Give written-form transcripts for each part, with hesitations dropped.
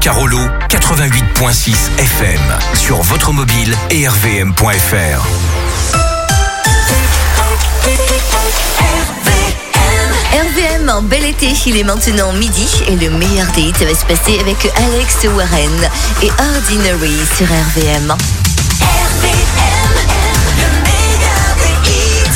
Carolo, 88.6 FM. Sur votre mobile et rvm.fr. RVM en bel été, il est maintenant midi et le meilleur des hits va se passer avec Alex Warren et Ordinary sur RVM. RVM, le meilleur des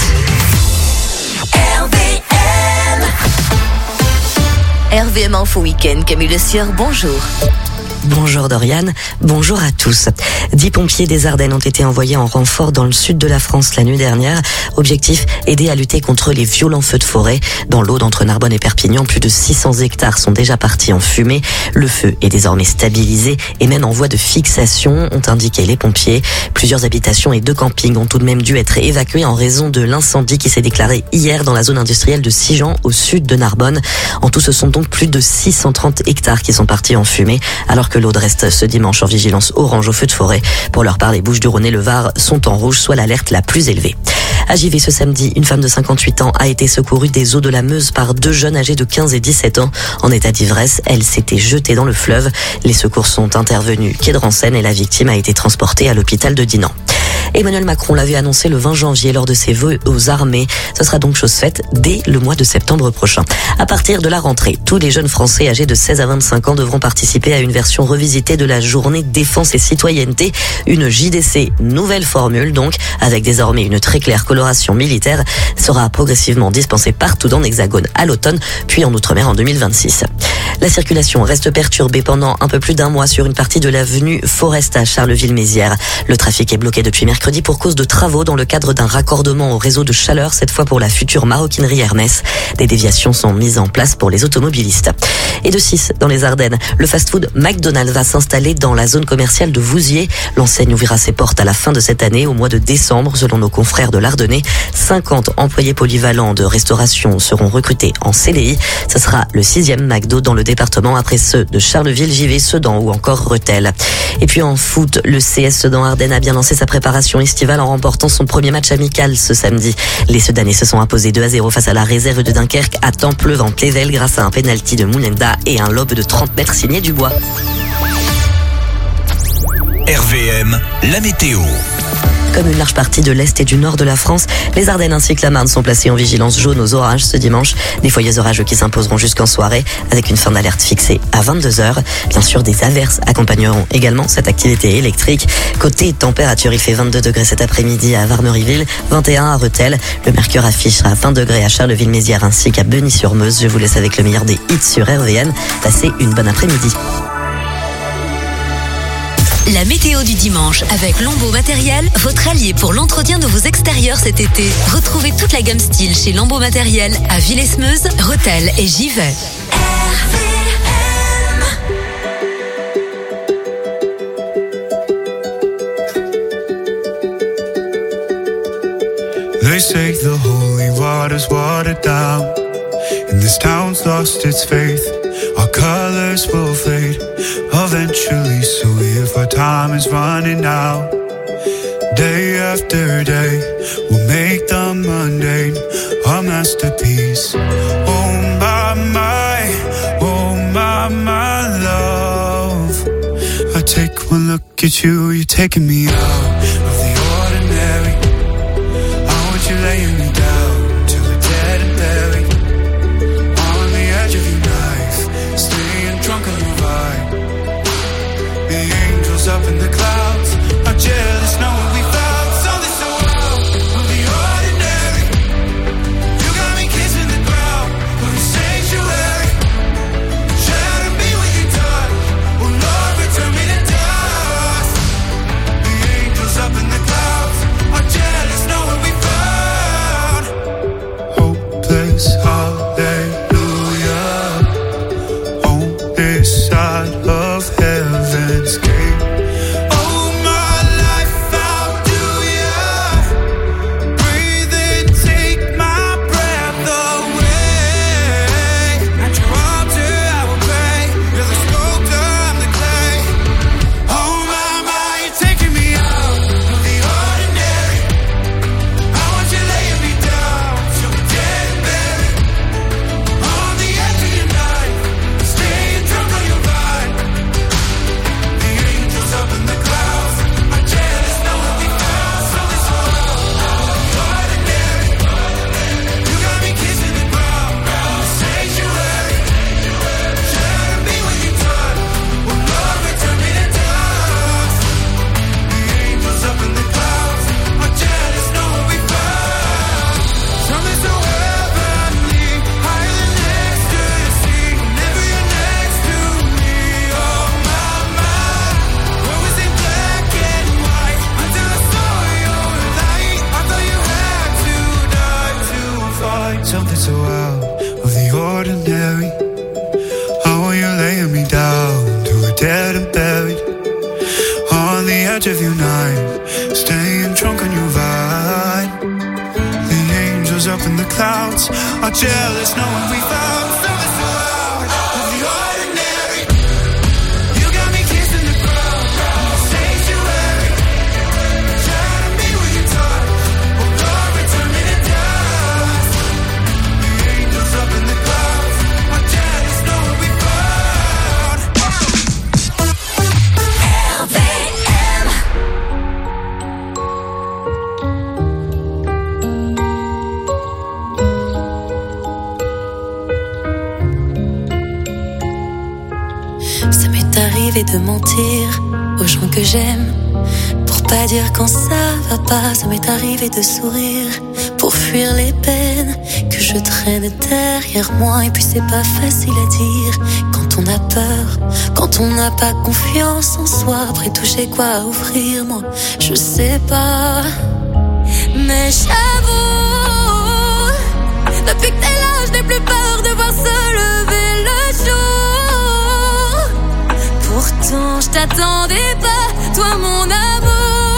hits. RVM. RVM Info Week-end, Camille Le Sieur, bonjour. Bonjour Dorian, bonjour à tous. 10 pompiers des Ardennes ont été envoyés en renfort dans le sud de la France la nuit dernière. Objectif, aider à lutter contre les violents feux de forêt. Dans l'Aude entre Narbonne et Perpignan, plus de 600 hectares sont déjà partis en fumée. Le feu est désormais stabilisé et même en voie de fixation, ont indiqué les pompiers. Plusieurs habitations et 2 campings ont tout de même dû être évacués en raison de l'incendie qui s'est déclaré hier dans la zone industrielle de Sigean, au sud de Narbonne. En tout, ce sont donc plus de 630 hectares qui sont partis en fumée, alors que l'Aude reste ce dimanche en vigilance orange au feu de forêt. Pour leur part, les Bouches-du-Rhône et le Var sont en rouge, soit l'alerte la plus élevée. À Givet ce samedi, une femme de 58 ans a été secourue des eaux de la Meuse par 2 jeunes âgés de 15 et 17 ans. En état d'ivresse, elle s'était jetée dans le fleuve. Les secours sont intervenus quai de Rancenne et la victime a été transportée à l'hôpital de Dinan. Emmanuel Macron l'avait annoncé le 20 janvier lors de ses vœux aux armées. Ce sera donc chose faite dès le mois de septembre prochain. À partir de la rentrée, tous les jeunes Français âgés de 16 à 25 ans devront participer à une version revisitée de la journée défense et citoyenneté. Une JDC nouvelle formule donc, avec désormais une très claire coloration militaire, sera progressivement dispensée partout dans l'Hexagone à l'automne, puis en Outre-mer en 2026. La circulation reste perturbée pendant un peu plus d'un mois sur une partie de l'avenue Forest à Charleville-Mézières. Le trafic est bloqué depuis mercredi pour cause de travaux dans le cadre d'un raccordement au réseau de chaleur, cette fois pour la future maroquinerie Hermès. Des déviations sont mises en place pour les automobilistes. Et de 6 dans les Ardennes, le fast-food McDonald's va s'installer dans la zone commerciale de Vouziers. L'enseigne ouvrira ses portes à la fin de cette année, au mois de décembre, selon nos confrères de l'Ardennais. 50 employés polyvalents de restauration seront recrutés en CDI. Ce sera le 6e McDo dans le département, après ceux de Charleville, Givet, Sedan ou encore Rethel. Et puis en foot, le CS Sedan-Ardennes a bien lancé sa préparation estivale en remportant son premier match amical ce samedi. Les Sedanais se sont imposés 2-0 face à la réserve de Dunkerque à temps pleuvant-Plével grâce à un pénalty de Mounenda et un lob de 30 mètres signé Dubois. RVM, la météo. Comme une large partie de l'Est et du Nord de la France, les Ardennes ainsi que la Marne sont placées en vigilance jaune aux orages ce dimanche. Des foyers orageux qui s'imposeront jusqu'en soirée avec une fin d'alerte fixée à 22h. Bien sûr, des averses accompagneront également cette activité électrique. Côté température, il fait 22 degrés cet après-midi à Varmeriville, 21 à Rethel. Le mercure affichera 20 degrés à Charleville-Mézières ainsi qu'à Beugny-sur-Meuse. Je vous laisse avec le meilleur des hits sur RVM. Passez une bonne après-midi. La météo du dimanche avec Lambeau Matériel, votre allié pour l'entretien de vos extérieurs cet été. Retrouvez toute la gamme style chez Lambeau Matériel à Villesmeuse, Rethel et Givet. They say the holy water's watered down, and this town's lost its faith. Our colors will fade eventually, so if our time is running out, day after day, we'll make the mundane our masterpiece. Oh my love, I take one look at you, you're taking me out of the ordinary. I want you laying me down till we're dead and buried, on the edge of your knife, staying drunk on your vibe. The angels up in the clouds are jealous knowing we found something so wild of the ordinary. You got me kissing the ground of the sanctuary. Shatter me when you touch, oh Lord, return me to dust. The angels up in the clouds are jealous knowing we found hopeless hallelujah on this side of heaven's gate. Oh, my life I dead and buried on the edge of your night, staying drunk on your vine. The angels up in the clouds are jealous knowing we found something so out of the ordinary. You got me kissing the ground, sanctuary. Try to be where you touch, but God return me to dust. The angels up in the clouds are jealous knowing we found RVM. Ça m'est arrivé de mentir aux gens que j'aime pour pas dire quand ça va pas. Ça m'est arrivé de sourire pour fuir les peines que je traîne derrière moi. Et puis c'est pas facile à dire quand on a peur, quand on n'a pas confiance en soi. Après tout j'ai quoi à offrir, moi je sais pas. Mais j'avoue, depuis que t'es là je n'ai plus peur de voir se lever le jour. Pourtant je t'attendais pas, toi mon amour.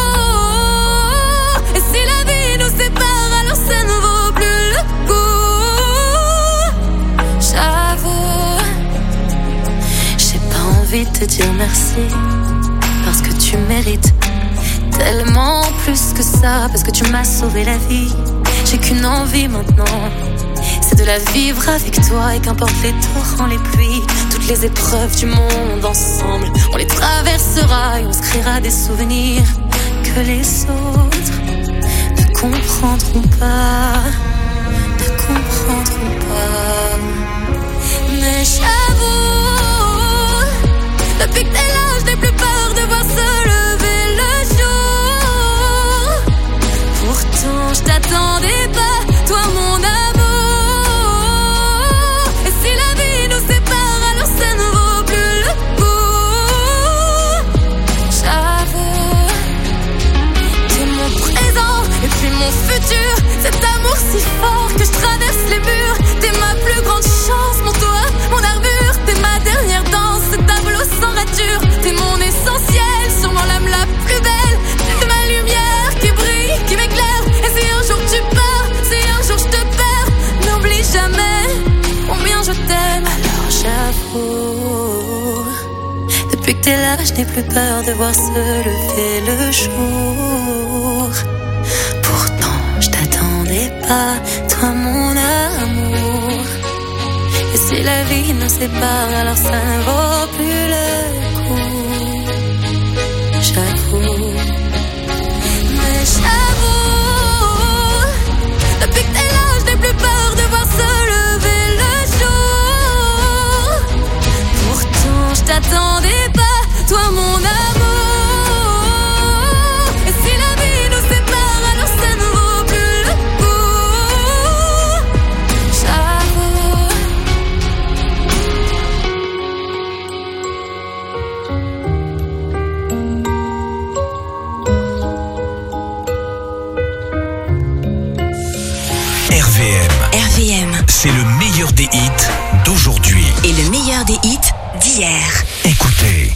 Et si la vie nous sépare, alors ça ne vaut plus le coup. J'avoue, j'ai pas envie de te dire merci, parce que tu mérites tellement plus que ça, parce que tu m'as sauvé la vie. J'ai qu'une envie maintenant, c'est de la vivre avec toi. Et qu'importe les torrents, les pluies, toutes les épreuves du monde ensemble, on les traversera et on se créera des souvenirs que les autres ne comprendront pas, ne comprendront pas. Mais j'avoue, depuis que t'es là je n'ai plus peur de voir se lever le jour. Pourtant je t'attendais pas, toi mon amour. Et si la vie nous sépare, alors ça ne vaut plus le coup. J'avoue, t'es mon présent et puis mon futur. Cet amour si fort que je traverse les murs. T'es ma plus grande chance, mon toit, mon armure. T'es ma dernière danse, ce tableau sans rature. T'es mon essentiel, sûrement l'âme la plus belle. T'es ma lumière qui brille, qui m'éclaire. Et si un jour tu pars, si un jour je te perds, n'oublie jamais combien je t'aime. Alors j'avoue, depuis que t'es là je n'ai plus peur de voir se lever le jour. Pourtant je t'attendais pas, toi mon amour. Et si la vie nous sépare, alors ça ne vaut plus le coup. J'avoue, mais j'avoue, depuis que t'es là je n'ai plus peur de voir se lever le jour. Pourtant je t'attendais pas, toi mon amour. Et si la vie nous sépare, alors ça ne vaut plus le coup. J'avoue. RVM, c'est le meilleur des hits d'aujourd'hui Et le meilleur des hits d'hier. Écoutez.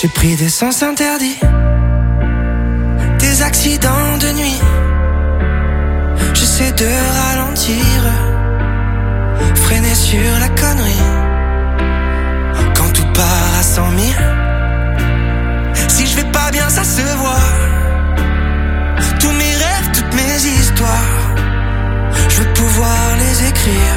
J'ai pris des sens interdits, des accidents de nuit. J'essaie de ralentir, freiner sur la connerie. Quand tout part à 100 000, si je vais pas bien ça se voit. Tous mes rêves, toutes mes histoires, je veux pouvoir les écrire.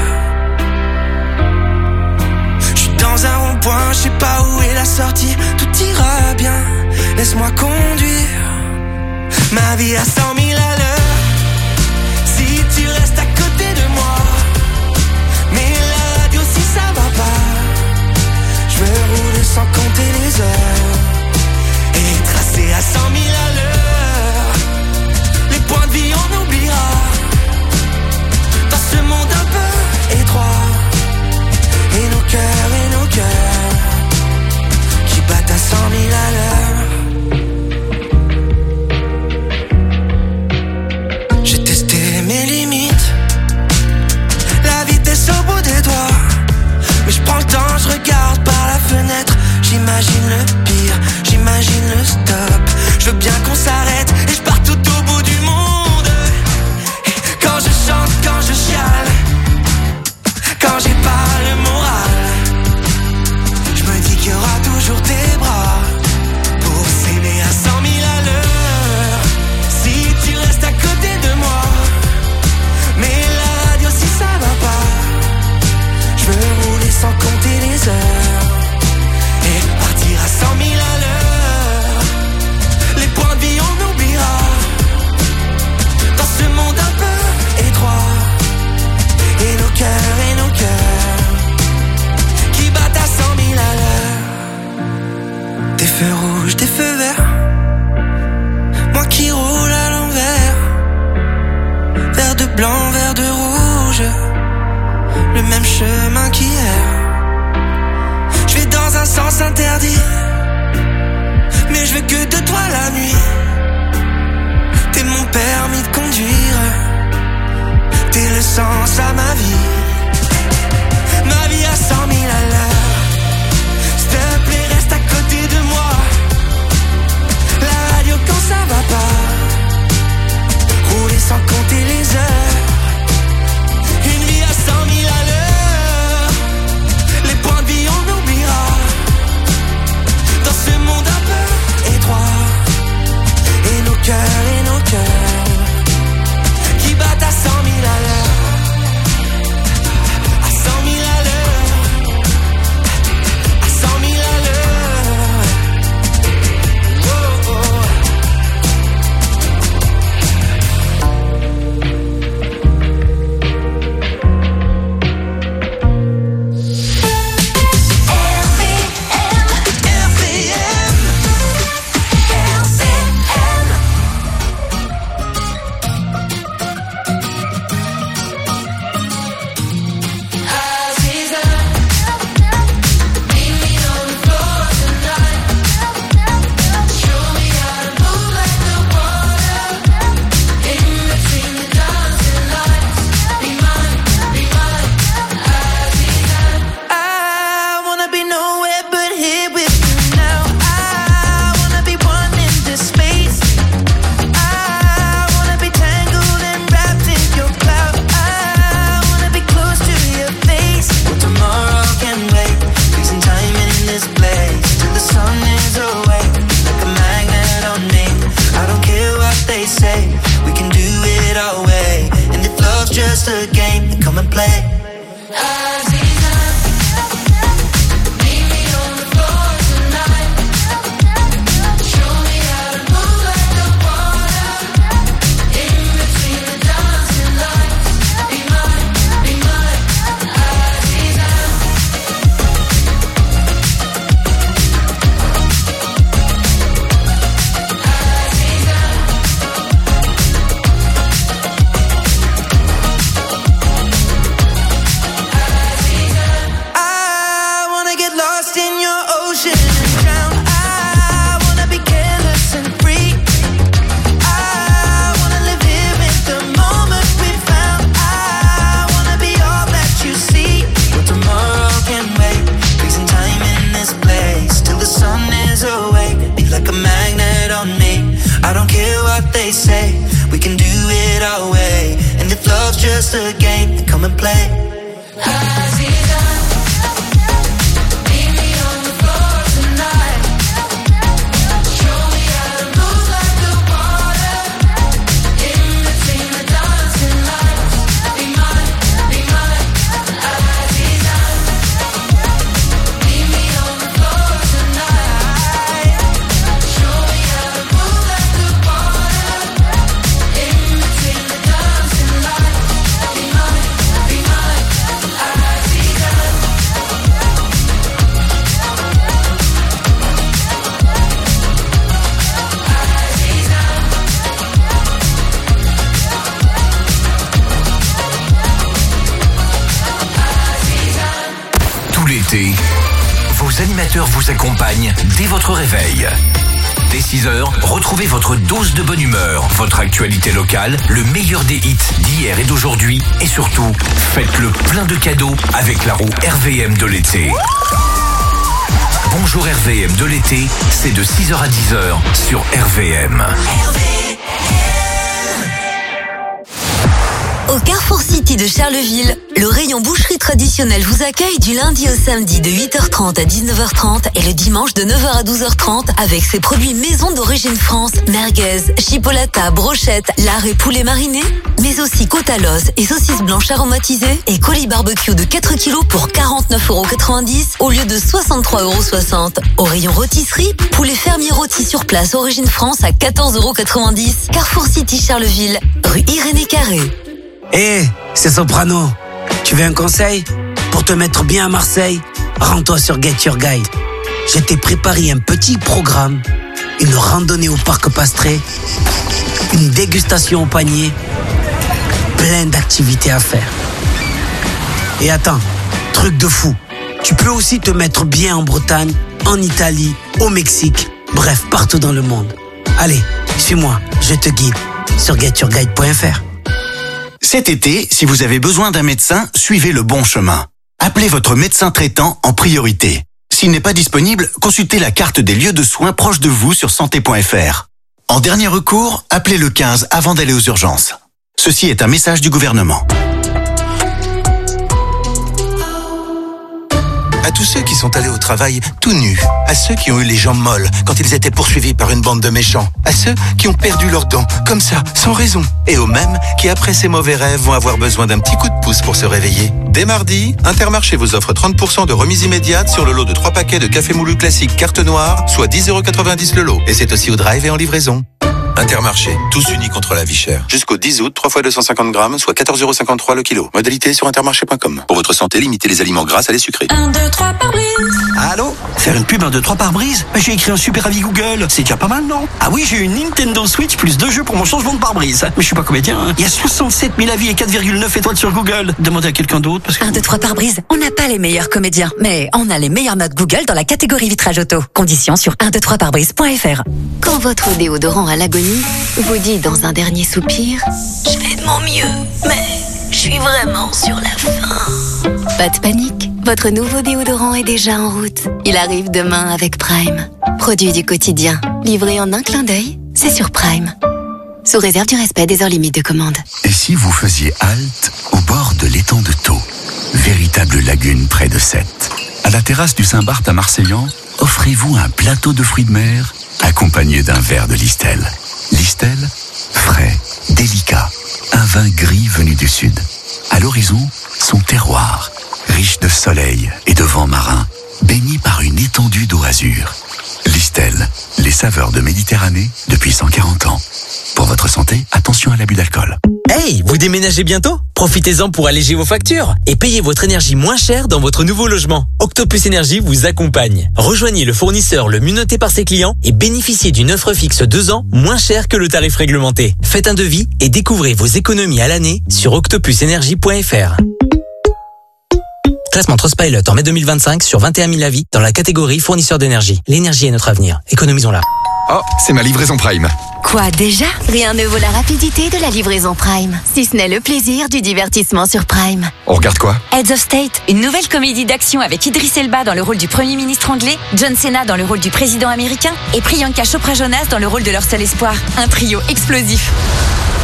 J'suis dans un rond-point, je sais pas où est la sortie. Tout ira bien, laisse-moi conduire. Ma vie à 100 000 à l'heure, si tu restes à côté de moi. Mais la radio si ça va pas, je veux rouler sans compter les heures et tracer à 100 000 à l'heure. Les points de vie on oubliera dans ce monde un peu étroit. Et nos cœurs qui battent à 100 000 à l'heure. J'ai testé mes limites, la vitesse au bout des doigts. Mais je prends le temps, je regarde par la fenêtre. J'imagine le pire, j'imagine le stop. Je veux bien qu'on s'arrête et je pars tout au bout du monde. Et quand je chante, quand je chiale, quand j'ai pas le moral, je me dis qu'il y aura toujours tes bras pour s'aimer à 100 000 à l'heure. Si tu restes à côté de moi, mais la radio si ça va pas, je veux rouler sans compter les heures et partir à 100 000 à l'heure. Les points de vie on oubliera dans ce monde un peu étroit. Et nos cœurs qui battent à 100 000 à l'heure. Des feux rouges, des feux verts, moi qui roule à l'envers. Vert de blanc, vert de rouge, le même chemin qu'hier. Je vais dans un sens interdit, mais je veux que de toi la nuit. T'es mon permis de conduire, t'es le sens à ma vie. Ma vie à 100 000 à l'heure. S'il te plaît reste à côté de moi. La radio quand ça va pas, rouler sans compter les heures. Une vie à 100 000 à l'heure. Les points de vie on oubliera dans ce monde un peu étroit. Et nos cœurs qui battent à 100 000 à l'heure. À 100 000 à l'heure. À 100 000 à l'heure. Oh, oh. Just a game, then come and play. we can do it our way. And if love's just a game, then come and play. Vos animateurs vous accompagnent dès votre réveil. Dès 6h, retrouvez votre dose de bonne humeur, votre actualité locale, le meilleur des hits d'hier et d'aujourd'hui, et surtout, faites le plein de cadeaux avec la roue RVM de l'été. Bonjour RVM de l'été, c'est de 6h à 10h sur RVM. Au Carrefour City de Charleville, le rayon boucherie traditionnelle vous accueille du lundi au samedi de 8h30 à 19h30 et le dimanche de 9h à 12h30 avec ses produits maison d'origine France, merguez, chipolata, brochette, lard et poulet mariné, mais aussi côte à l'os et saucisses blanches aromatisées et colis barbecue de 4 kg pour 49,90€ au lieu de 63,60€. Au rayon rôtisserie, poulet fermier rôti sur place origine France à 14,90€. Carrefour City Charleville, rue Irénée Carré. Hé, c'est Soprano. Tu veux un conseil? Pour te mettre bien à Marseille, rends-toi sur Get Your Guide. Je t'ai préparé un petit programme, une randonnée au parc Pastré, une dégustation au panier, plein d'activités à faire. Et attends, truc de fou, tu peux aussi te mettre bien en Bretagne, en Italie, au Mexique, bref, partout dans le monde. Allez, suis-moi, je te guide sur getyourguide.fr. Cet été, si vous avez besoin d'un médecin, suivez le bon chemin. Appelez votre médecin traitant en priorité. S'il n'est pas disponible, consultez la carte des lieux de soins proches de vous sur santé.fr. En dernier recours, appelez le 15 avant d'aller aux urgences. Ceci est un message du gouvernement. À tous ceux qui sont allés au travail tout nus, à ceux qui ont eu les jambes molles quand ils étaient poursuivis par une bande de méchants, à ceux qui ont perdu leurs dents, comme ça, sans raison, et aux mêmes qui, après ces mauvais rêves, vont avoir besoin d'un petit coup de pouce pour se réveiller. Dès mardi, Intermarché vous offre 30% de remise immédiate sur le lot de 3 paquets de café moulu classique carte noire, soit 10,90€ le lot. Et c'est aussi au drive et en livraison. Intermarché, tous unis contre la vie chère. Jusqu'au 10 août, 3 fois 250 grammes, soit 14,53€ le kilo. Modalité sur intermarché.com. Pour votre santé, limitez les aliments gras à les sucrés. 1, 2, 3 par brise. Allô? Faire une pub 1, 2, 3 par brise? J'ai écrit un super avis Google. C'est déjà pas mal, non? Ah oui, j'ai une Nintendo Switch plus 2 jeux pour mon changement de pare-brise. Mais je suis pas comédien, hein. Il y a 67 000 avis et 4,9 étoiles sur Google. Demandez à quelqu'un d'autre parce que... 1, 2, 3 par brise. On n'a pas les meilleurs comédiens, mais on a les meilleures notes Google dans la catégorie vitrage auto. Conditions sur 123parbrise.fr. Quand votre déodorant à l'agonie vous dit dans un dernier soupir « Je fais de mon mieux, mais je suis vraiment sur la fin ». Pas de panique, votre nouveau déodorant est déjà en route. Il arrive demain avec Prime. Produit du quotidien, livré en un clin d'œil, c'est sur Prime. Sous réserve du respect des heures limites de commande. Et si vous faisiez halte au bord de l'étang de Thau, véritable lagune près de Sète. À la terrasse du Saint-Barth à Marseillan, offrez-vous un plateau de fruits de mer accompagné d'un verre de Listel. Listel, frais, délicat, un vin gris venu du sud. À l'horizon, son terroir, riche de soleil et de vent marin, baigné par une étendue d'eau azur. Listel, les saveurs de Méditerranée depuis 140 ans. Pour votre santé, attention à l'abus d'alcool. Hey, vous déménagez bientôt? Profitez-en pour alléger vos factures et payez votre énergie moins cher dans votre nouveau logement. Octopus Énergie vous accompagne. Rejoignez le fournisseur le mieux noté par ses clients et bénéficiez d'une offre fixe 2 ans moins chère que le tarif réglementé. Faites un devis et découvrez vos économies à l'année sur octopusenergie.fr. Classement Trustpilot en mai 2025 sur 21 000 avis dans la catégorie fournisseur d'énergie. L'énergie est notre avenir. Économisons-la. Oh, c'est ma livraison Prime. Quoi déjà? Rien ne vaut la rapidité de la livraison Prime. Si ce n'est le plaisir du divertissement sur Prime. On regarde quoi? Heads of State, une nouvelle comédie d'action avec Idris Elba dans le rôle du Premier ministre anglais, John Cena dans le rôle du président américain et Priyanka Chopra Jonas dans le rôle de leur seul espoir. Un trio explosif.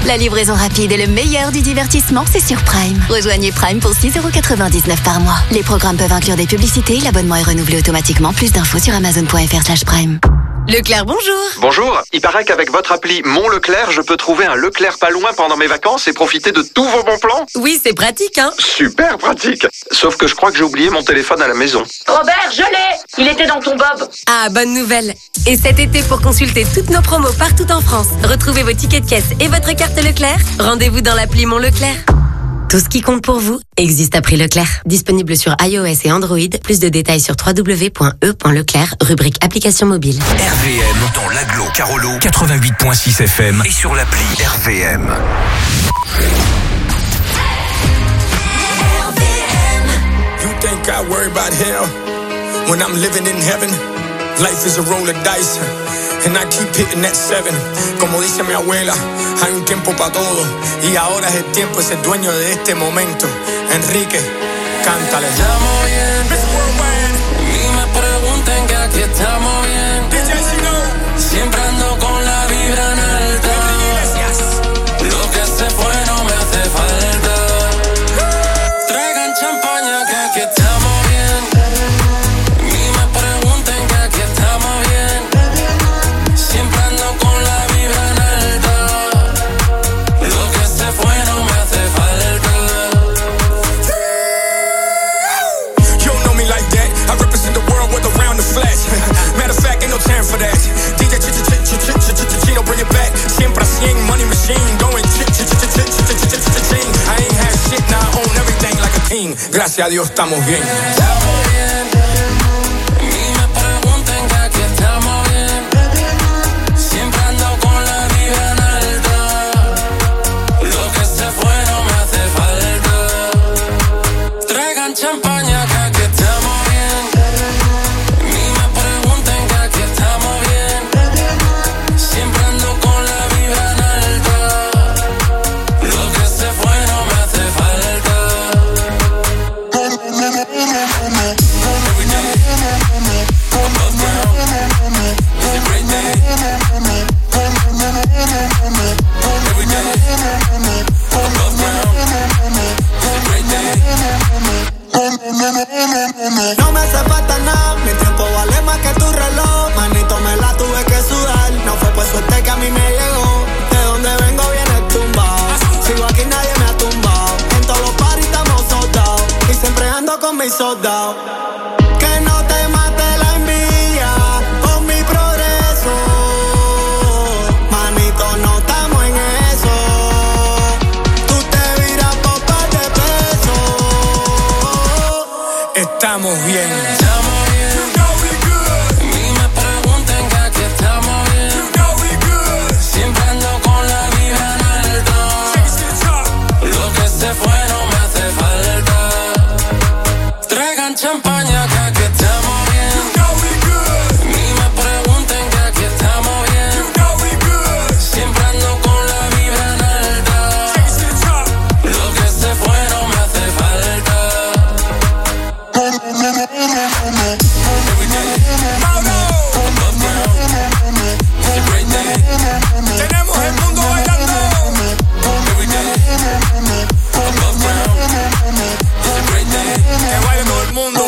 La livraison rapide et le meilleur du divertissement, c'est sur Prime. Rejoignez Prime pour 6,99€ par mois. Les programmes peuvent inclure des publicités. L'abonnement est renouvelé automatiquement. Plus d'infos sur amazon.fr/prime. Leclerc, bonjour. Bonjour, il paraît qu'avec votre appli Mon Leclerc, je peux trouver un Leclerc pas loin pendant mes vacances et profiter de tous vos bons plans. Oui, c'est pratique, hein. Super pratique. Sauf que je crois que j'ai oublié mon téléphone à la maison. Robert, je l'ai. Il était dans ton bob. Ah, bonne nouvelle. Et cet été, pour consulter toutes nos promos partout en France, retrouvez vos tickets de caisse et votre carte Leclerc, rendez-vous dans l'appli Mon Leclerc. Tout ce qui compte pour vous existe à prix Leclerc. Disponible sur iOS et Android. Plus de détails sur www.e.leclerc, rubrique application mobile. RVM dans l'agglo Carolo 88.6 FM et sur l'appli RVM. You think I worry about hell when I'm living in heaven? Life is a roll of dice, and I keep hitting that 7. Como dice mi abuela, hay un tiempo para todo, y ahora es el tiempo de ser dueño de este momento. Enrique, cántale. Estamos bien, y me pregunten que aquí estamos bien. Siempre ando con la vibra en alta. Lo que se fue no me hace falta. Traigan champaña que aquí estamos bien. Y me pregunten que aquí estamos bien. Siempre ando con la vibra en alta. Lo que se fue no me hace falta. You don't know me like that. I represent the world with around the flash. Matter of fact, ain't no time for that. DJ Chino, bring it back. Siempre a 100, money machine. Going ching. I ain't had shit, now I own everything like a king. Gracias a Dios estamos bien. Estamos bien. Y me pregunten que aquí estamos bien. Siempre ando con la vibra en alta. Lo que se fue no me hace falta. Traigan champaña que aquí estamos bien. Y me pregunten que aquí estamos bien. Siempre ando con la vibra en alta. Lo que se fue no me hace falta. Every day, above ground, it's a great day. Every day, above ground, it's a great day. No me hace falta nada, mi tiempo vale más que tu reloj. Manito, me la tuve que sudar. No fue por suerte que a mí me llegó. De donde vengo viene tumbado. Sigo aquí, nadie me ha tumbado. En todos los parties estamos soldados. Y siempre ando con mis soldados. Que no te mate la envidia con mi progreso. Manito, no estamos en eso. Tú te viras por par de pesos. Estamos bien. Estamos bien. Y me pregunten que aquí estamos bien. Siempre ando con la vibra en alta. Lo que se fue no me hace falta. Traigan champaña que aquí estamos bien. Y me pregunten que aquí estamos bien. Siempre ando con la vibra en alta. Lo que se fue no me hace falta. Every day, above ground, it's a great day. Tenemos el mundo bailando. Every day, above ground, it's a great day. Que baile todo el mundo.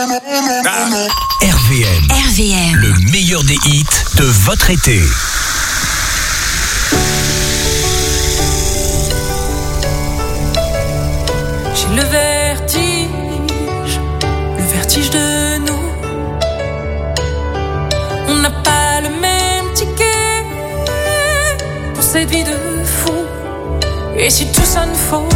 RVM. Le meilleur des hits de votre été. J'ai le vertige de nous. On n'a pas le même ticket pour cette vie de fou. Et si tout sonne faux,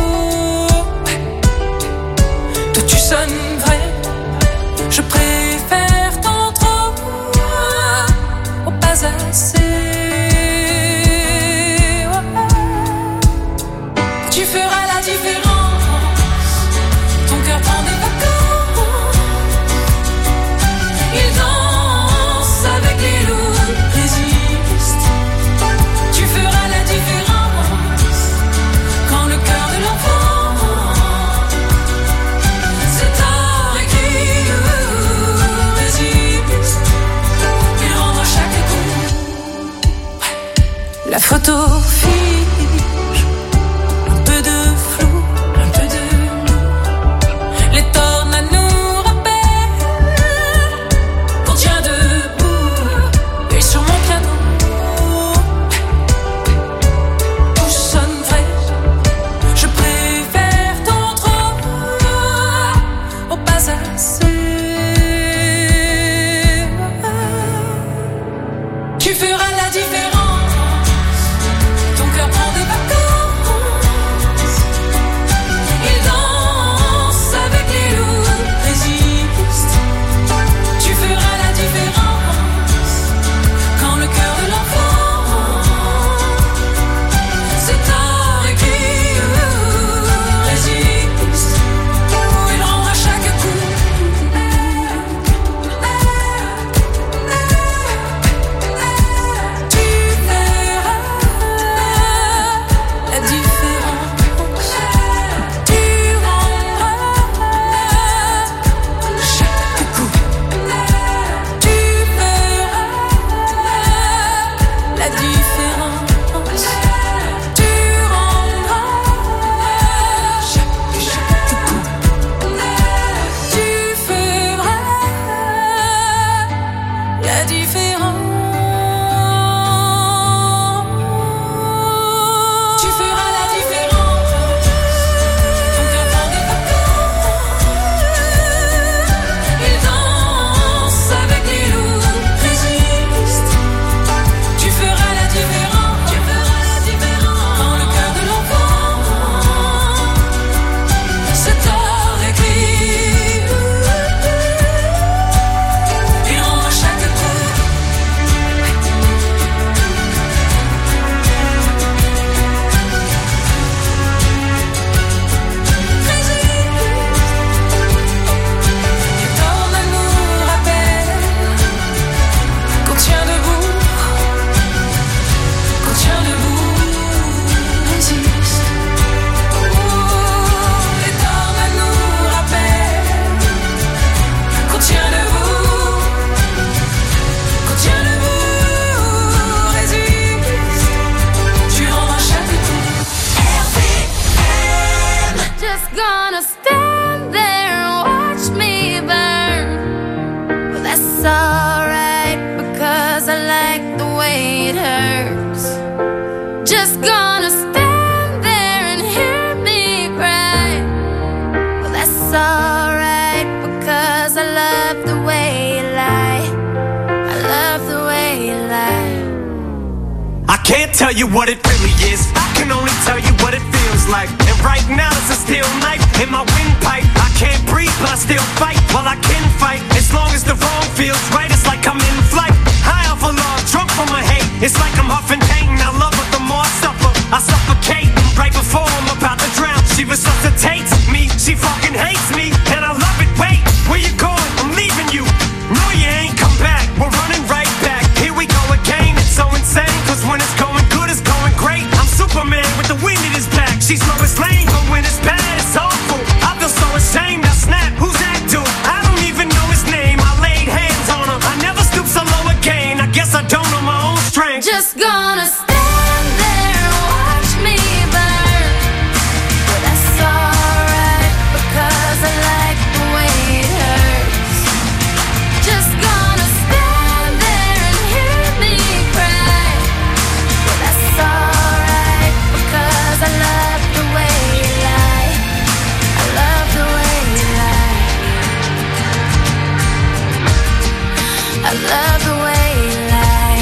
toi tu sonnes vrai. Je préfère tant trop au pas assez. Tu feras la différence. Ton cœur prend des vacances. Il danse avec les loups, résiste. Tu feras la différence. Quand le cœur de l'enfant c'est tard et qui résiste. Il rend à chaque coup. tell you what it really is. I can only tell you what it feels like. And right now it's a steel knife in my windpipe. I can't breathe, but I still fight. Well, I can fight as long as the wrong feels right. It's like I'm in flight, high off of love, drunk from my hate. It's like I'm huffing pain. I love her the more I suffer. I suffocate right before I'm about to drown. She resuscitates me. She fucking hates me, and I love it. Wait, where you going? I'm leaving you. No, you ain't come back. We're running right back. Here we go again. It's so insane, cause when it's going good, it's going great. I'm Superman with the wind in his back. She's Lois Lane, but when it's bad, it's awful. I feel so ashamed. I snap. Who's that dude? I don't even know his name. I laid hands on him. I never stoop so low again. I guess I don't know my own strength. Just gonna stand there and watch me burn. But that's alright, because I like the way it hurts. Just gonna stand there and hear me cry. But that's alright, because I love the way you lie. I love the way you lie. I love the way you lie.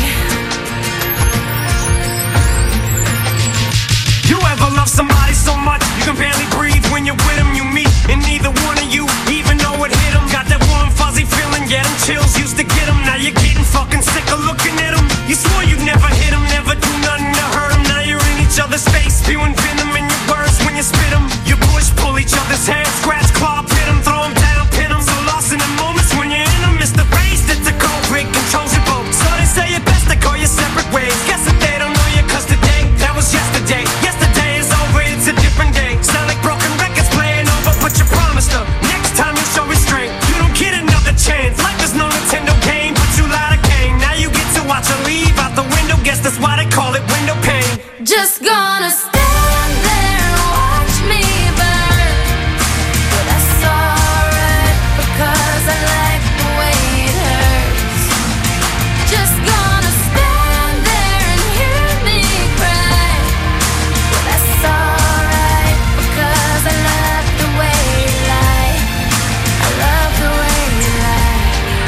You ever love somebody so much you can barely breathe when you're with them? You meet, and neither one of you even know it hit them. Got that warm fuzzy feeling, yeah, them chills used to get them. Now you're getting fucking sick of looking at them. You swore you'd never hit them, never do nothing to hurt them. Now you're in each other's face, spewing venom in your words when you spit them. You push, pull each other's hair, scratch, claw, pit them, throw them down, pin them. So lost in the moments when you're in them, it's the race that the cold break controls your boat. So they say it best to go your separate ways. Guess that they don't know you, cause today, that was yesterday. Yesterday is over, it's a different day. Sound like broken records playing over, but you promised her next time you show restraint. You don't get another chance. Life is no Nintendo game, but you lied again. Now you get to watch her leave out the window. Guess that's why they call it window pane. Just gonna stand there and watch me burn. But that's alright, because I like the way it hurts. Just gonna stand there and hear me cry. But that's alright, because I love the way you lie. I love the way you lie.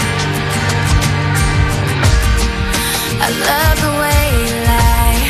I love the way you lie.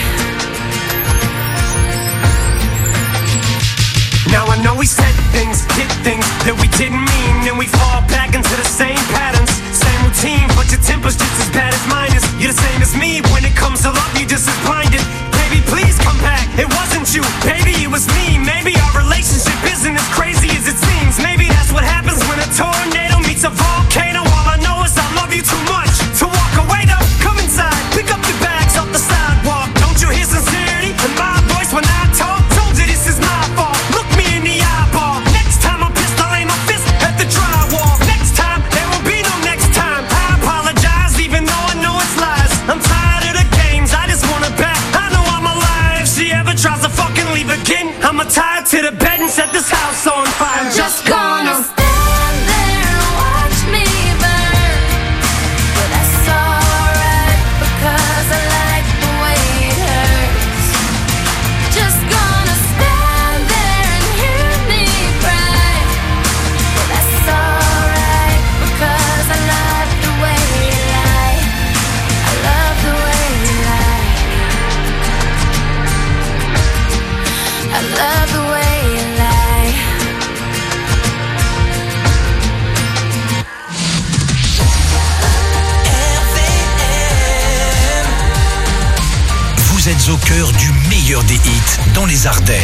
Now I know we said things, did things that we didn't mean, and we fall back into the same patterns, same routine, but your temper's just as bad as mine is. You're the same as me, when it comes to love, you're just as blinded. Baby, please come back, it wasn't you, baby, it was me. Maybe our relationship isn't as crazy as it seems. Maybe that's what happens when a tornado meets a volcano. All I know is I love you too much to walk away though. Come inside, pick up your bags off the sidewalk. Don't you hear sincerity in my voice when I talk? Told you this is my fault. Look me in the eyeball. Next time I'm pissed, I'll aim my fist at the drywall. Next time, there will be no next time. I apologize, even though I know it's lies. I'm tired of the games, I just wanna bet. I know I'm alive. If she ever tries to fucking leave again, I'ma tie her to the bed and set this house on fire. Just gonna stand there and watch me burn. But that's alright, because I like the way it hurts. Just gonna stand there and hear me cry. But that's alright, because I love the way you lie. I love the way you lie. I love the way you lie. Vous êtes au cœur du meilleur des hits dans les Ardennes.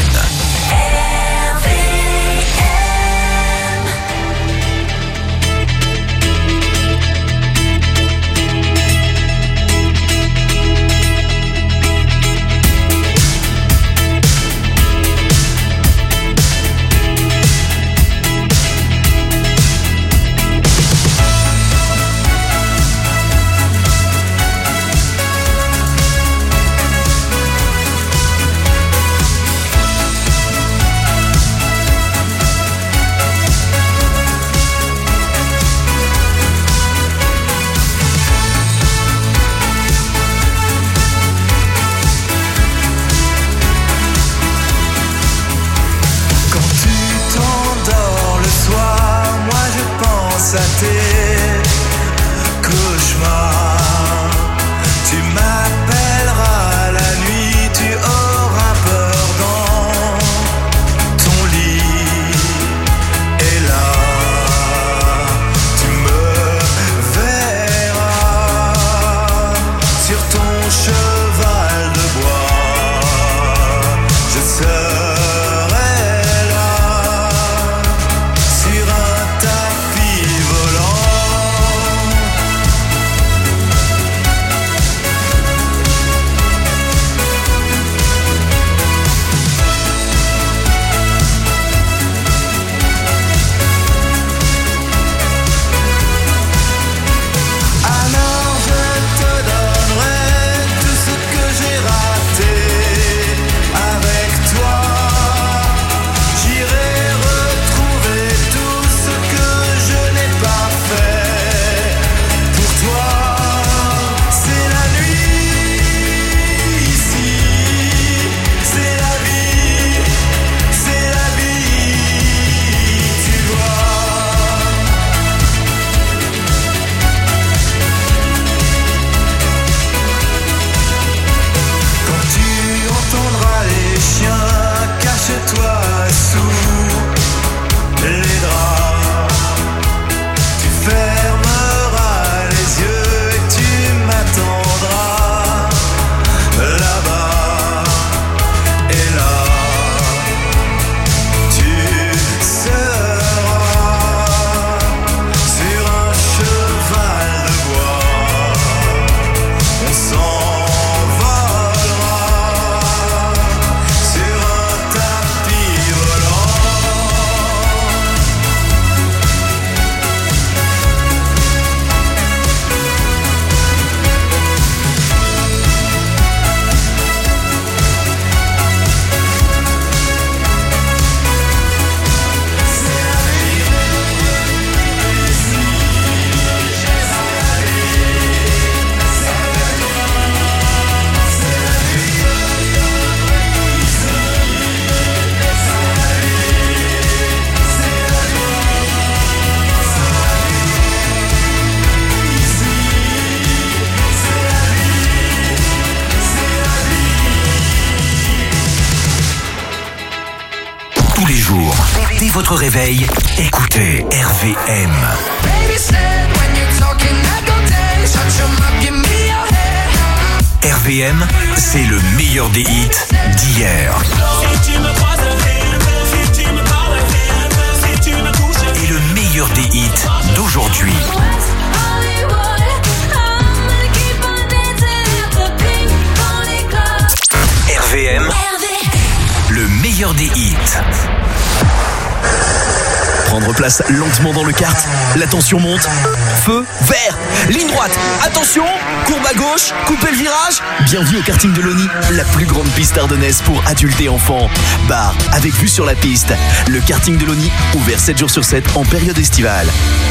Dès votre réveil, écoutez RVM. RVM, c'est le meilleur des hits d'hier. Et le meilleur des hits d'aujourd'hui. RVM, le meilleur des hits. Prendre place lentement dans le kart, la tension monte, feu, vert, ligne droite, attention, courbe à gauche, coupez le virage. Bienvenue au karting de l'ONI, la plus grande piste ardennaise pour adultes et enfants. Bar, avec vue sur la piste, le karting de l'ONI, ouvert 7 jours sur 7 en période estivale.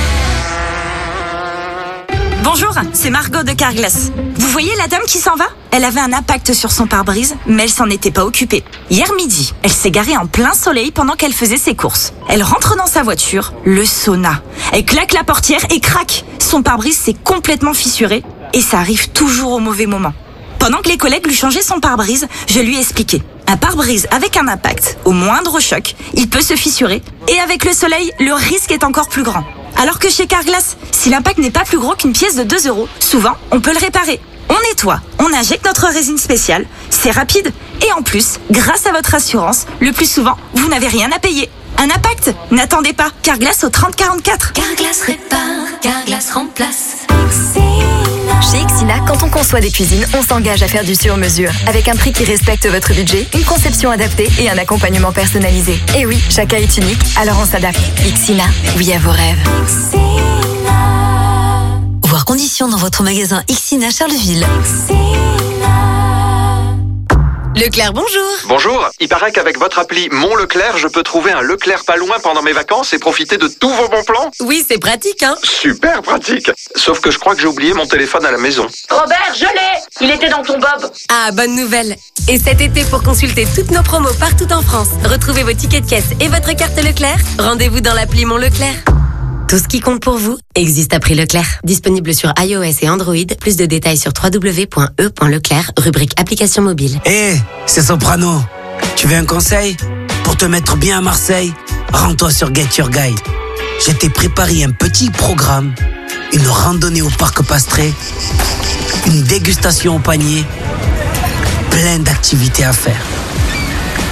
Bonjour, c'est Margot de Carglass. Vous voyez la dame qui s'en va ? Elle avait un impact sur son pare-brise, mais elle s'en était pas occupée. Hier midi, elle s'est garée en plein soleil pendant qu'elle faisait ses courses. Elle rentre dans sa voiture, le sauna. Elle claque la portière et crac, son pare-brise s'est complètement fissuré et ça arrive toujours au mauvais moment. Pendant que les collègues lui changeaient son pare-brise, je lui ai expliqué. Un pare-brise avec un impact, au moindre choc, il peut se fissurer et avec le soleil, le risque est encore plus grand. Alors que chez Carglass, si l'impact n'est pas plus gros qu'une pièce de 2 €, souvent, on peut le réparer. On nettoie, on injecte notre résine spéciale, c'est rapide et en plus, grâce à votre assurance, le plus souvent, vous n'avez rien à payer. Un impact ? N'attendez pas, Carglass au 3044. Carglass répare, Carglass remplace. Chez Ixina, quand on conçoit des cuisines, on s'engage à faire du sur-mesure. Avec un prix qui respecte votre budget, une conception adaptée et un accompagnement personnalisé. Et oui, chacun est unique, alors on s'adapte. Ixina, oui à vos rêves. Voir conditions dans votre magasin Ixina Charleville. Leclerc, bonjour. Bonjour, il paraît qu'avec votre appli Mon Leclerc, je peux trouver un Leclerc pas loin pendant mes vacances et profiter de tous vos bons plans. Oui, c'est pratique, hein. Super pratique. Sauf que je crois que j'ai oublié mon téléphone à la maison. Robert, je l'ai. Il était dans ton bob. Ah, bonne nouvelle. Et cet été, pour consulter toutes nos promos partout en France, retrouvez vos tickets de caisse et votre carte Leclerc, rendez-vous dans l'appli Mon Leclerc. Tout ce qui compte pour vous existe à prix Leclerc. Disponible sur iOS et Android. Plus de détails sur www.e.leclerc, rubrique application mobile. Hé, c'est Soprano. Tu veux un conseil ? Pour te mettre bien à Marseille, rends-toi sur Get Your Guide. Je t'ai préparé un petit programme, une randonnée au parc Pastré, une dégustation au panier, plein d'activités à faire.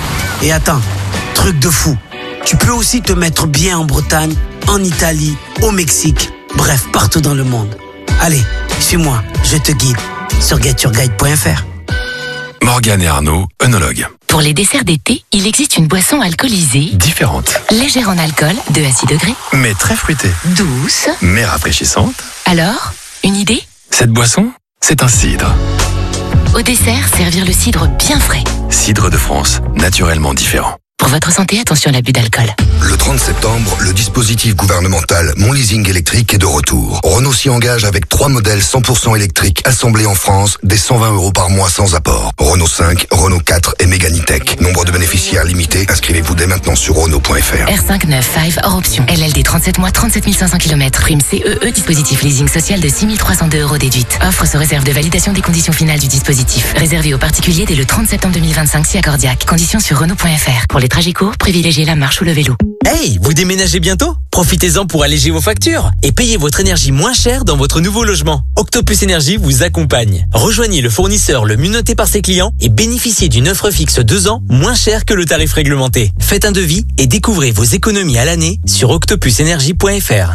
Et attends, truc de fou. Tu peux aussi te mettre bien en Bretagne, en Italie, au Mexique, bref, partout dans le monde. Allez, suis-moi, je te guide sur getyourguide.fr. Morgane et Arnaud, œnologues. Pour les desserts d'été, il existe une boisson alcoolisée Différente. légère en alcool, 2 à 6 degrés, Mais très fruitée. douce. Mais rafraîchissante. Alors, une idée? Cette boisson, c'est un cidre. Au dessert, servir le cidre bien frais. Cidre de France, naturellement différent. Pour votre santé, attention à l'abus d'alcool. Le 30 septembre, le dispositif gouvernemental Mon Leasing électrique est de retour. Renault s'y engage avec 3 modèles 100% électriques assemblés en France, dès 120 € par mois sans apport. Renault 5, Renault 4 et Mégane E-Tech. Nombre de bénéficiaires limité. Inscrivez-vous dès maintenant sur Renault.fr. R5 95 hors option. LLD 37 mois, 37 500 km. Prime CEE, dispositif leasing social de 6 302 € déduite. Offre sous réserve de validation des conditions finales du dispositif. Réservé aux particuliers dès le 30 septembre 2025 si accordiaque. Conditions sur Renault.fr. Pour les trajets courts, privilégiez la marche ou le vélo. Hey, vous déménagez bientôt? Profitez-en pour alléger vos factures et payez votre énergie moins chère dans votre nouveau logement. Octopus Énergie vous accompagne. Rejoignez le fournisseur le mieux noté par ses clients et bénéficiez d'une offre fixe 2 ans moins chère que le tarif réglementé. Faites un devis et découvrez vos économies à l'année sur octopusenergie.fr.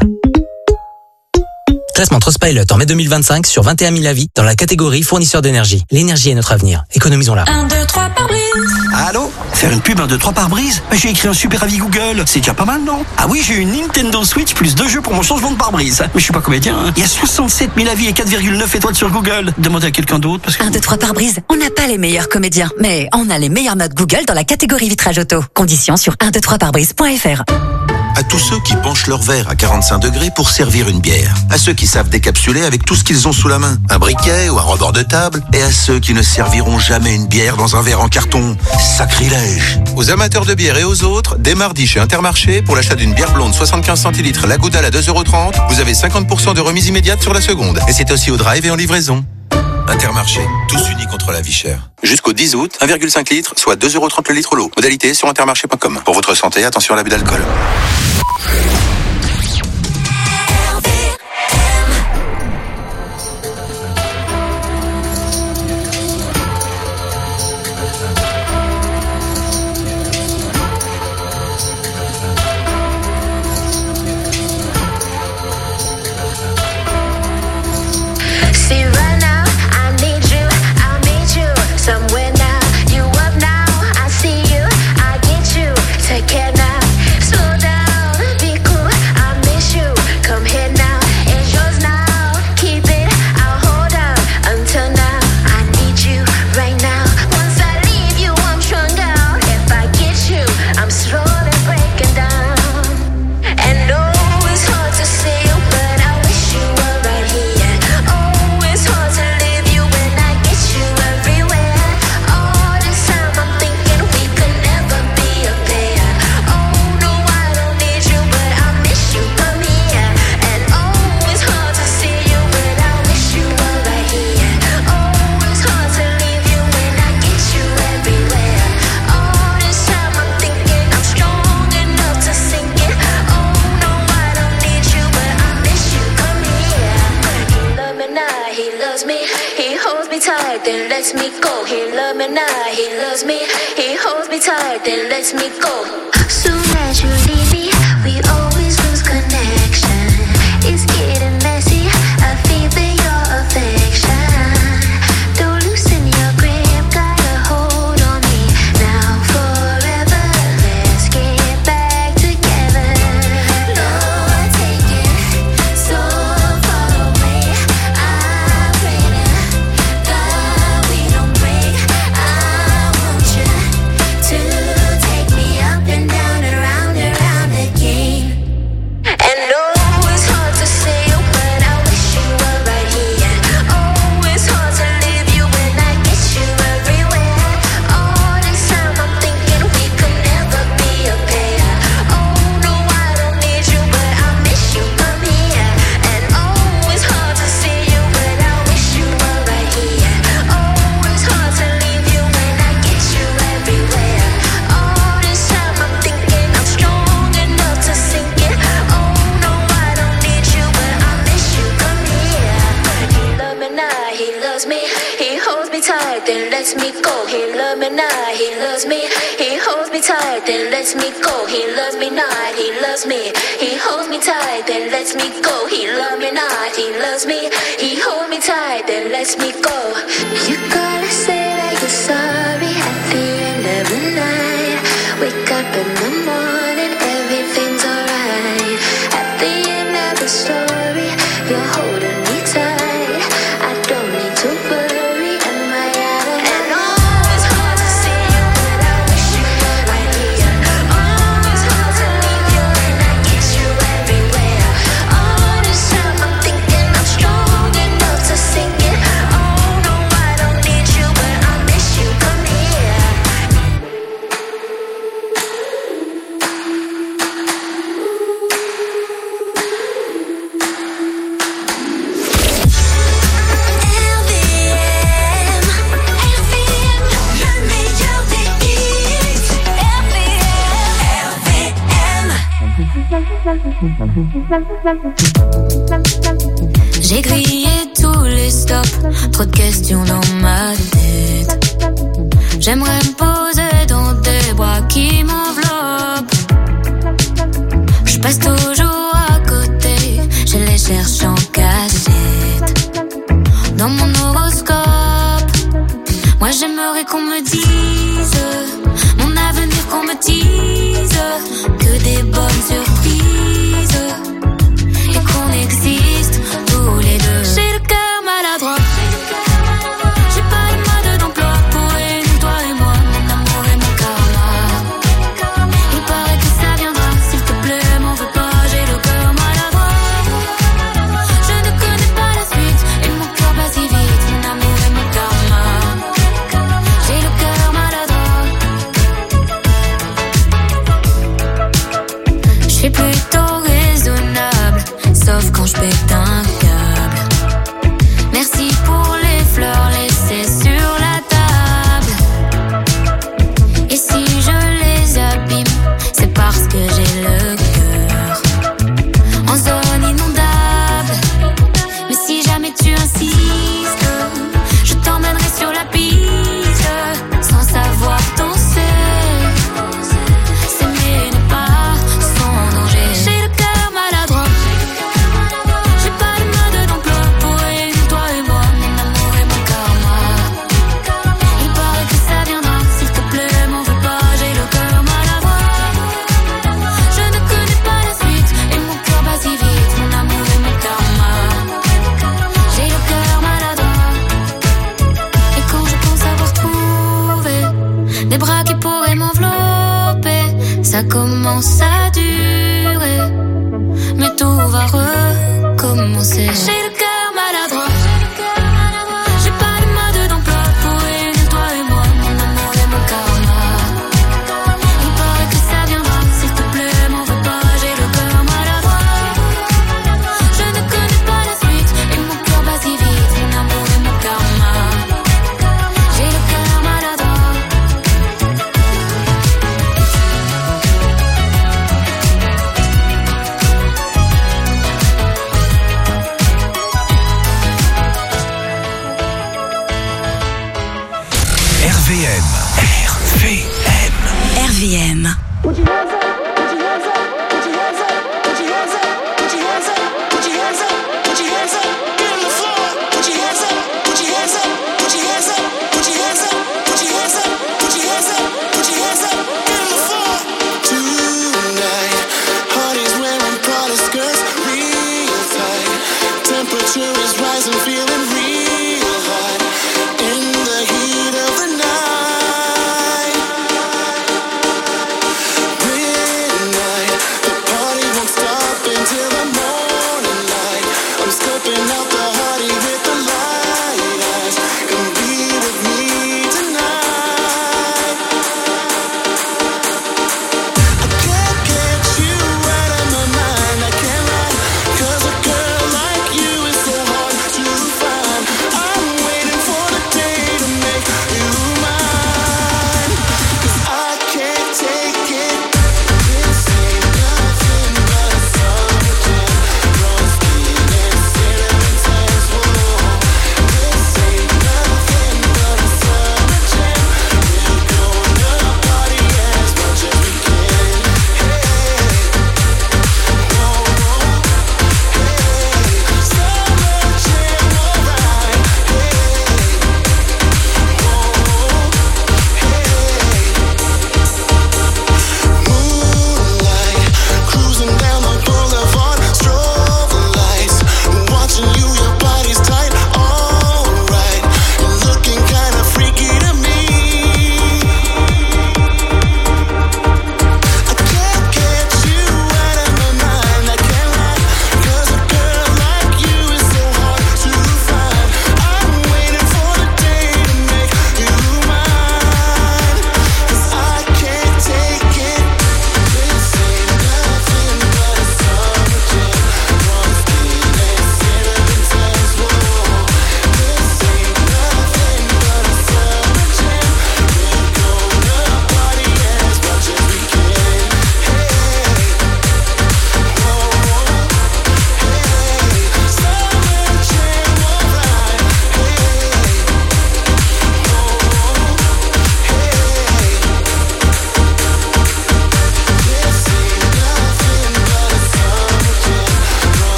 Classement Trustpilot en mai 2025 sur 21 000 avis dans la catégorie fournisseur d'énergie. L'énergie est notre avenir. Économisons-la. 1, 2, 3 par brise. Allô? Faire une pub 1, 2, 3 par brise? J'ai écrit un super avis Google. C'est déjà pas mal, non? Ah oui, j'ai une Nintendo Switch plus 2 jeux pour mon changement de pare-brise. Mais je suis pas comédien, hein. Il y a 67 000 avis et 4,9 étoiles sur Google. Demandez à quelqu'un d'autre parce que... 1, 2, 3 par brise. On n'a pas les meilleurs comédiens, mais on a les meilleures notes Google dans la catégorie vitrage auto. Conditions sur 123parbrise.fr. À tous ceux qui penchent leur verre à 45 degrés pour servir une bière. À ceux qui savent décapsuler avec tout ce qu'ils ont sous la main. Un briquet ou un rebord de table. Et à ceux qui ne serviront jamais une bière dans un verre en carton. Sacrilège. Aux amateurs de bière et aux autres, dès mardi chez Intermarché, pour l'achat d'une bière blonde 75 centilitres La Goudale à 2,30 €, vous avez 50% de remise immédiate sur la seconde. Et c'est aussi au drive et en livraison. Intermarché, tous unis contre la vie chère. Jusqu'au 10 août, 1,5 litre, soit 2,30 € le litre l'eau. Modalité sur intermarché.com. Pour votre santé, attention à l'abus d'alcool. Somewhere now, you up now, I see you, I get you, take care now, slow down, be cool, I miss you, come here now, it's yours now, keep it, I'll hold on, until now, I need you right now, once I leave you, I'm strung out, if I get you, I'm slowly breaking down, and oh, it's hard to see you, but I wish you were right here, oh, it's hard to leave you when I get you everywhere. Tight, then lets me go. He love me now, he loves me. He holds me tight, then lets me go. Soon as you leave me, we always lose connection. It's getting messy. I feel your affection. Don't loosen your grip, got a hold on me now forever. Let's get back together. Lord, take it so far away. I pray to God we don't break. I want you to take me up and down, around, around. tight, then lets me go. He loves me not, he loves me. He holds me tight, then lets me go. He loves me not, he loves me. He holds me tight, then lets me go. You gotta say that you're sorry at the end of the night. Wake up in the morning, everything's alright. At the end of the story, you're holding me tight. I don't need to worry, am I out of hand? Oh, it's hard to see you, but I wish you were right here. Oh, it's hard to leave you, and I get you everywhere. All this time I'm thinking I'm strong enough to sing it. Oh no, I don't need you, but I miss you. Come here. J'ai grillé tous les stops, trop de questions dans ma tête. J'aimerais me poser dans des bras qui m'enveloppent. Je passe toujours à côté, je les cherche en cachette. Dans mon horoscope, moi j'aimerais qu'on me dise mon avenir, qu'on me dise que des bonnes surprises et qu'on existe tous les deux. J'ai le cœur maladroit, j'ai pas de mode d'emploi pour réunir toi et moi, mon amour et mon karma. Il paraît que ça viendra, s'il te plaît, m'en veux pas, j'ai le cœur maladroit. Je ne connais pas la suite et mon cœur bat si vite, mon amour et mon karma. J'ai le cœur maladroit. Je suis plutôt raisonnable, sauf quand je pète un câble. Merci pour les fleurs laissées sur la table. Et si je les abîme, c'est parce que j'ai le cœur en zone inondable. Mais si jamais tu insistes, je t'emmènerai sur la piste, sans savoir danser. S'aimer n'est pas sans danger. J'ai le cœur maladroit, j'ai pas de mode d'emploi pour réunir toi et moi, mon amour et mon karma. Il paraît que ça viendra, s'il te plaît, m'en veux pas, j'ai le cœur maladroit. Je ne connais pas la suite et mon cœur bat si vite, mon amour et mon karma. J'ai le cœur maladroit. Et quand je pense avoir trouvé des bras qui pourraient m'envelopper, ça commence à durer, mais tout va recommencer. J'ai le cœur maladroit, j'ai pas de mode d'emploi pour réunir toi et moi, mon amour et mon karma. Il paraît que ça viendra, s'il te plaît, m'en veux pas, j'ai le cœur maladroit. Je ne connais pas la suite et mon cœur bat si vite, mon amour et mon karma. J'ai le cœur maladroit. RVM. RVM. Breathe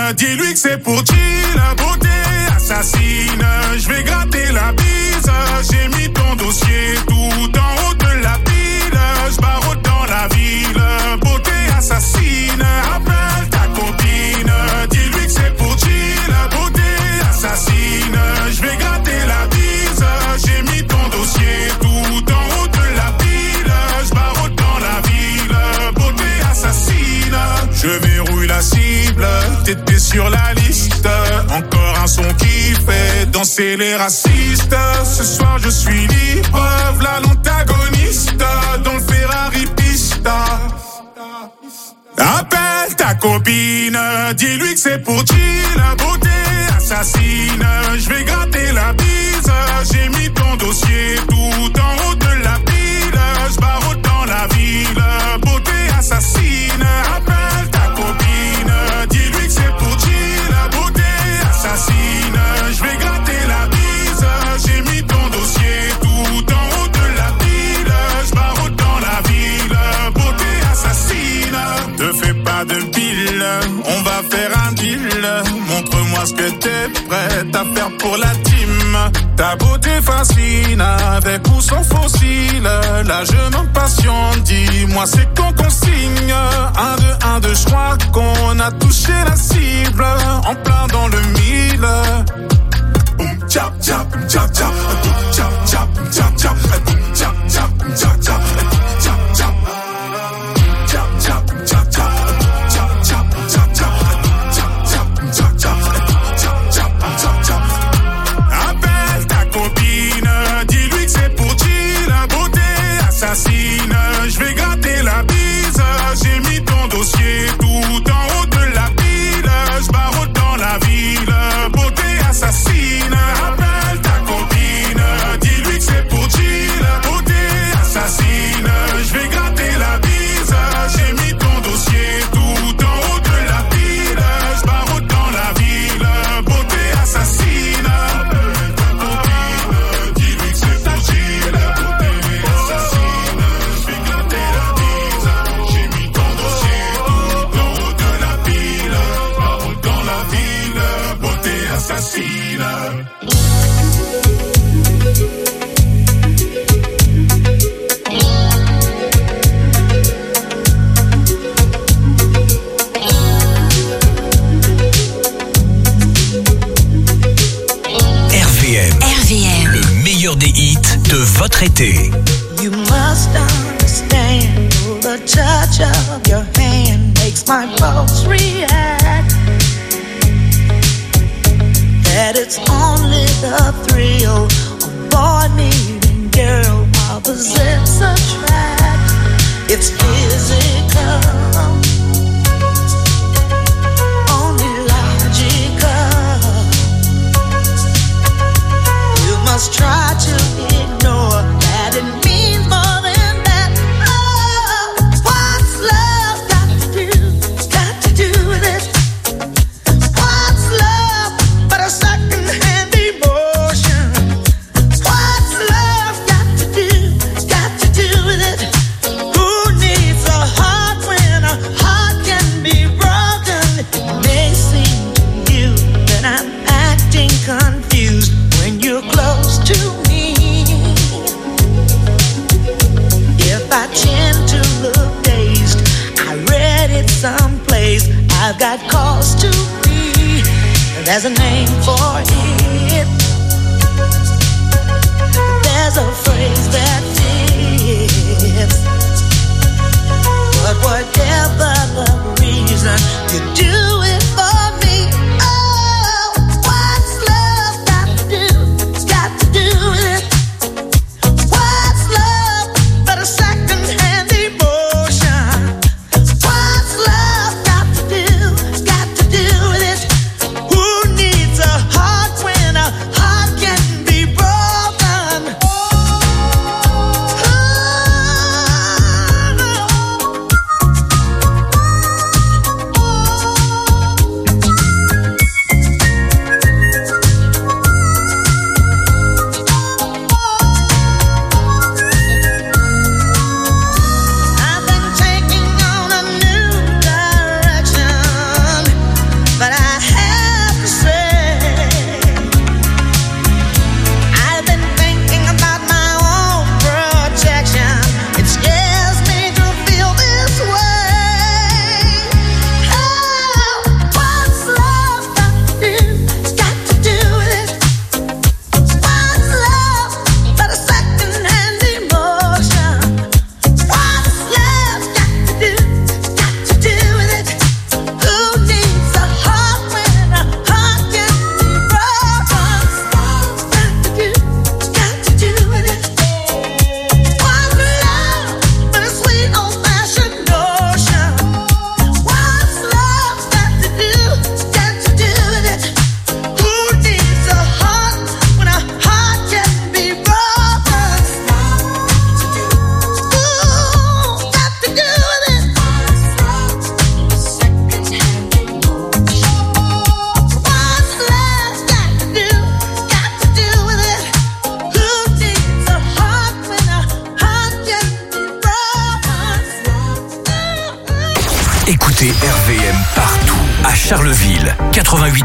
dis-lui que c'est pour chill, beauté assassine. Je vais gratter la bise, j'ai mis ton dossier tout en haut de la pile. Je barre dans la ville, beauté assassine. Appelle ta copine, dis-lui que c'est pour chill, beauté assassine. Je vais gratter la bise, j'ai mis ton dossier tout en haut de la pile. Je barre dans la ville, beauté assassine. Je verrouille la cible, t'étais sur la liste. Encore un son qui fait danser les racistes. Ce soir je suis libre, v'là l'antagoniste dans le Ferrari Pista. Appelle ta copine, dis-lui que c'est pour chill, beauté assassine. Je vais gratter la bise, j'ai mis ton dossier tout en haut de la pile. Je barre dans la ville, beauté assassine. Appelle ta copine, dis-lui que c'est pour chill, beauté assassine. Je vais gratter la bise, j'ai mis ton dossier tout en haut de la pile. Je barre dans la ville, beauté assassine. Te fais pas de pile, on va faire un deal. Montre-moi ce que t'es prête à faire pour la team. Ta beauté fascine, avec ou sans fossile. Là je m'impatiente, dis-moi c'est quand qu'on signe. 1, 2, 1, 2, je crois qu'on a touché la cible. En plein dans le mille. Chap, chap, chap, chap, chap, chap, chap, chap, chap, chap, chap, chap, chap. Appelle ta copine, dis-lui que c'est pour chill, beauté assassine. Je vais gratter la bise, j'ai mis ton dossier tout en haut de la pile. Je barre dans la ville, beauté assassine. Appelle ta copine, dis-lui que c'est pour chill, beauté assassine. Je vais gratter la bise, j'ai mis ton dossier tout en haut de la pile. Je barre dans la ville, beauté assassine. Appelle ta copine, dis-lui que c'est pour chill, beauté assassine. Je vais gratter la bise, j'ai mis ton dossier tout en haut de la pile. Je barre dans la ville, beauté assassine. RVM, le meilleur des hits de votre été. You must understand, the touch of your hand makes my pulse react. That it's only the thrill of boy meeting girl opposites attract. It's physical, only logical. You must try to ignore that it means more than that. Oh, what's love got to do with it? What's love but a second-hand emotion? What's love got to do with it? Who needs a heart when a heart can be broken? It may seem to you that I'm acting confused when you're close to me. If I tend to look dazed, I read it someplace. I've got cause to be. There's a name for it. There's a phrase that fits. But whatever the reason, you do it for me. Oh, what's love got to do with it? What's love but a second-hand emotion? What's love got to do with it? Who needs a heart when a heart can be broken? Charleville, 88